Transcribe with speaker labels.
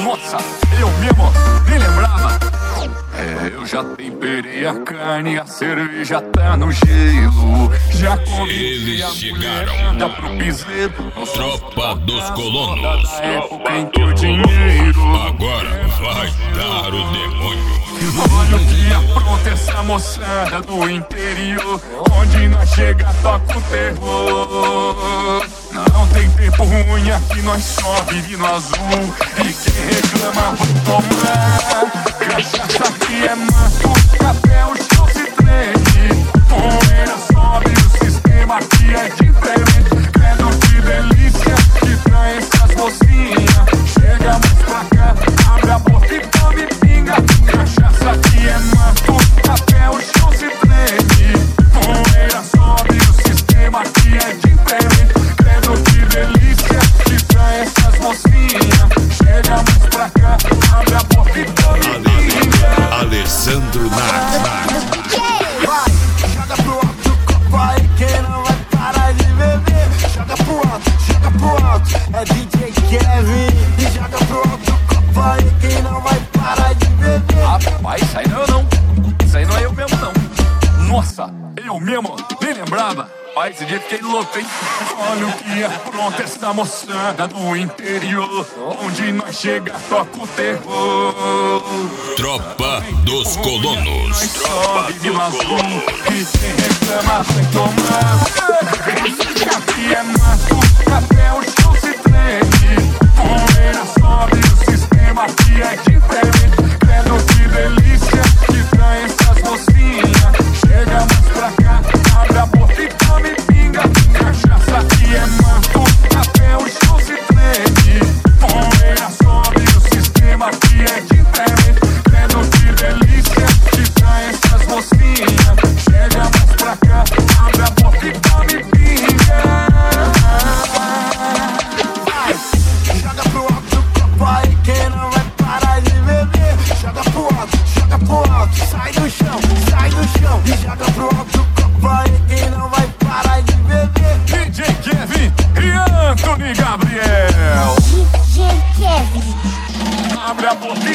Speaker 1: Nossa, eu mesmo nem lembrava. Eu já temperei a carne, a cerveja tá no gelo. Já convidei a mulherada pro piseiro.
Speaker 2: Tropa dos colonos.
Speaker 1: Época em que o dinheiro
Speaker 2: Agora vai dar o demônio.
Speaker 1: olha o que apronta essa moçada do interior. Onde nós chega toca o terror. Não tem tempo ruim aqui, nós só vive no azul. E quem reclama vai tomar. Cachaça aqui é mato, até o chão se treme. Poeira sobe, o sistema aqui é diferente. Credo que delícia, que trai essas mocinhas. Chega mais pra cá, abre a boca e tome pinga. Cachaça aqui é mato, até o chão se treme. Poeira sobe, o sistema aqui é diferente. Credo que delícia, que trai essas mocinhas. Chega mais pra cá, abre a boca e tome pinga.
Speaker 2: Alessandro Nath.
Speaker 3: Vai, joga pro alto o copo aí, quem não vai parar de beber. Joga pro alto, é DJ Kevin. E joga pro alto o copo aí, quem não vai parar de beber.
Speaker 1: Rapaz, isso aí não é eu não. Isso aí não é eu mesmo não. Nossa, eu mesmo nem lembrava. Pai, esse dia fiquei louco, hein? Olha o que apronta essa moçada do interior. Onde nós chega, toca o terror.
Speaker 2: Tropa dos colonos.
Speaker 1: Nós só vive no azul. E quem reclama vai tomar. Aqui é mato, até o chão se treme. Poeira sobe, o sistema aqui é diferente. Credo que delícia, que trai essas mocinhas. Chega mais pra cá, abre a boca e tome pinga. Cachaça aqui é mato, até o chão se treme. Poeira sobe, o sistema aqui é diferente. Credo que delícia, que trai essas mocinhas. Chega mais pra cá, abre a boca e tome pinga.
Speaker 3: Vai, joga pro alto o copo aí, quem não vai parar de beber. Joga pro alto, sai do chão. E joga pro alto o copo aí, quem não vai parar de beber.
Speaker 1: DJ Kevin e Anthony Gabriel.
Speaker 4: DJ Kevin.
Speaker 1: Abre a boca